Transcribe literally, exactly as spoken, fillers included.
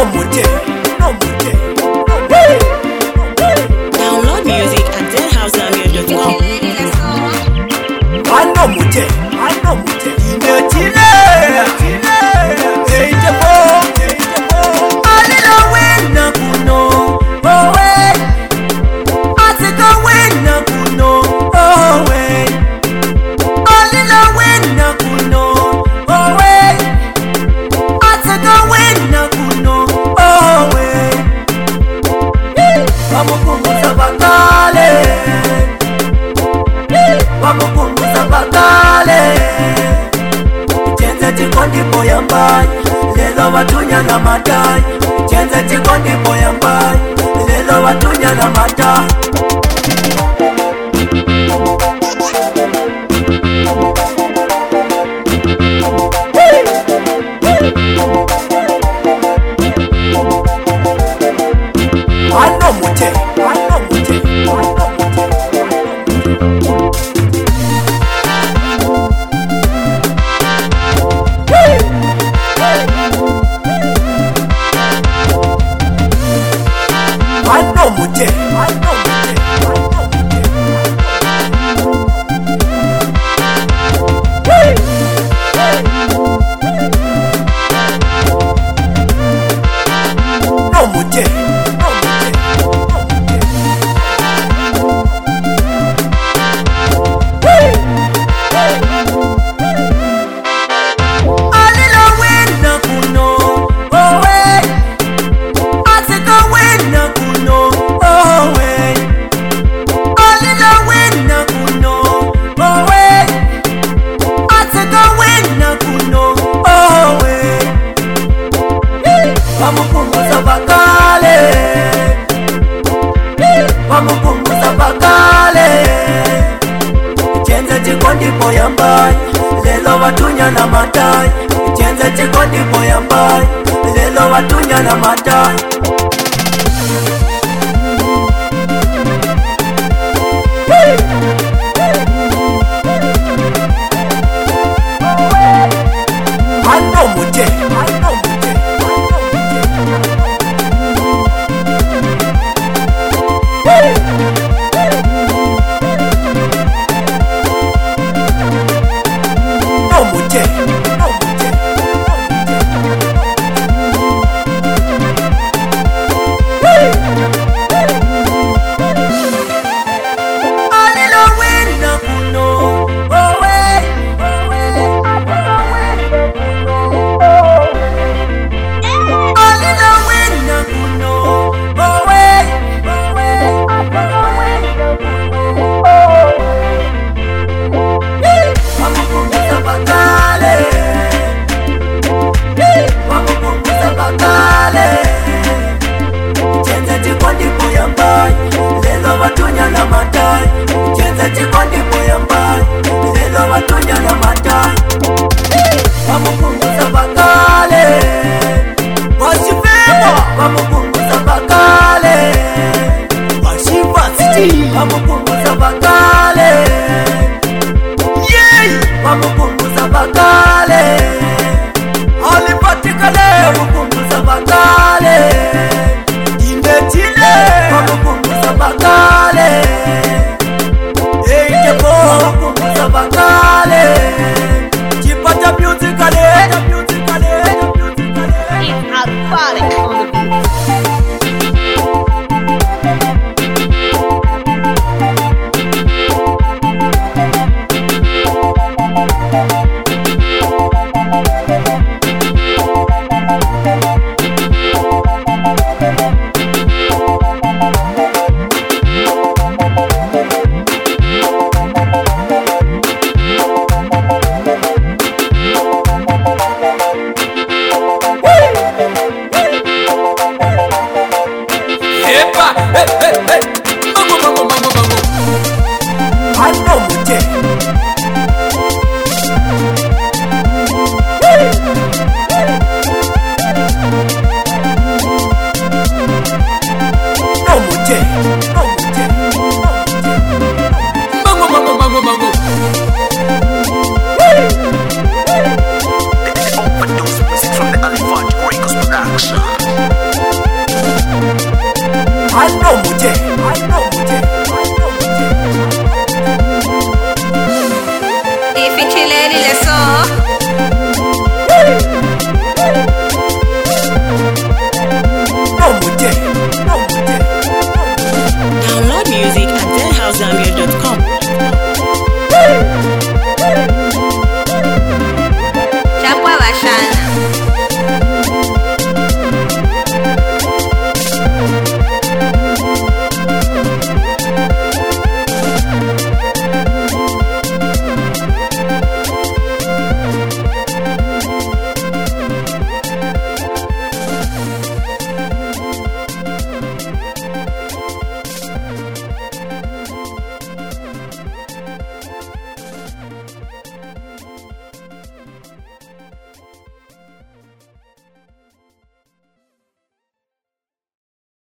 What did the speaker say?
mute, no mute. Download music at dead house zambia dot com. I no mute, I no mute. Chile, Chile, Chile. Hey, Jabo, hey, Jabo. I little win na kuno, oh way. I take a win na kuno, oh way. I little win na kuno, oh way. I take a win na kuno, oh way. Vamos punguza bakale, vamos punguza bakale. Chenze chikondi boya mbai, lelo watunya na matai. Chenze chikondi boya mbai, lelo watunya na matai. I know mute, I know mute, I know mute. I know mute, I know mute, no mute. Vamos punguza bakale, vamos punguza bakale. Chenze chikondi boya mbai, lelo watunya na matai. Chenze chikondi boya mbai, lelo watunya na matai.